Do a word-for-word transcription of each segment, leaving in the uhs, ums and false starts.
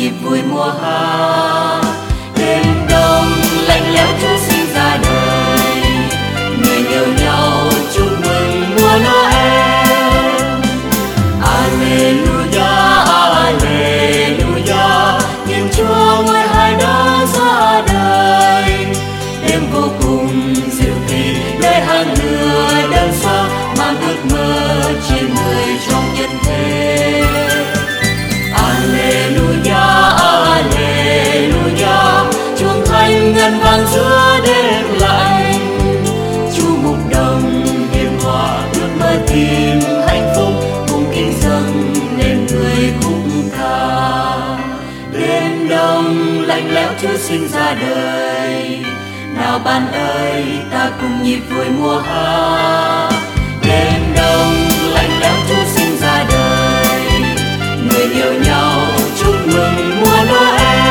nhịp vui mùa hạ. Đêm đông lạnh lẽo Chúa sinh ra đời, người yêu nhau chúc mừng mùa Noel. Alleluia, Alleluia, Thiên Chúa ngôi hai đã ra đời. Đêm vô cùng dịu kỳ, nơi hàng lửa đơn sơ mang ước mơ trên người trong nhân thế. Alleluia, Alleluia, chuông thanh ngân vang giữa đêm lạnh. Chu mục đồng hiền hòa ước mơ tìm hạnh phúc, cùng kính dâng lên người khúc ca. Đêm đông lạnh lẽo Chúa sinh ra đời, nào bạn ơi ta cùng nhịp vui mùa hạ. Đêm đông lạnh lẽo Chúa sinh ra đời, người yêu nhau chúc mừng mùa Noel.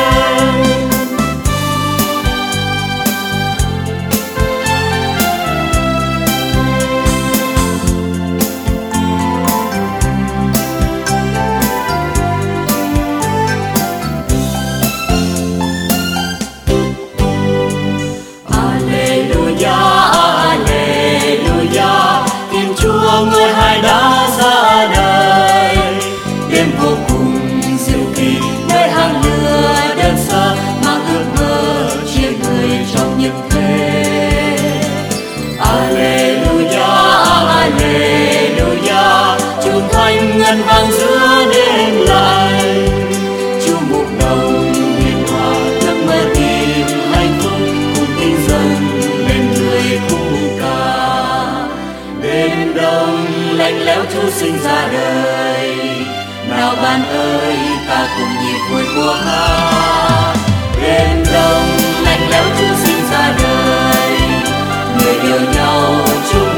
Người hai đã ra đời. Đêm vô cùng diệu kỳ, nơi hàng lửa đơn sơ mang ước mơ chia người trong nhân thế. Alleluia, Alleluia, chuông thanh ngân vang giữa đêm lạnh. Chu mục đồng hiền hòa ước mơ tìm hạnh phúc, cùng kính dâng lên người khúc ca. Đêm đông lạnh lẽo Chúa sinh ra đời, nào bạn ơi ta cùng nhịp vui mùa hạ. Đêm đông lạnh lẽo Chúa sinh ra đời, người yêu nhau chúc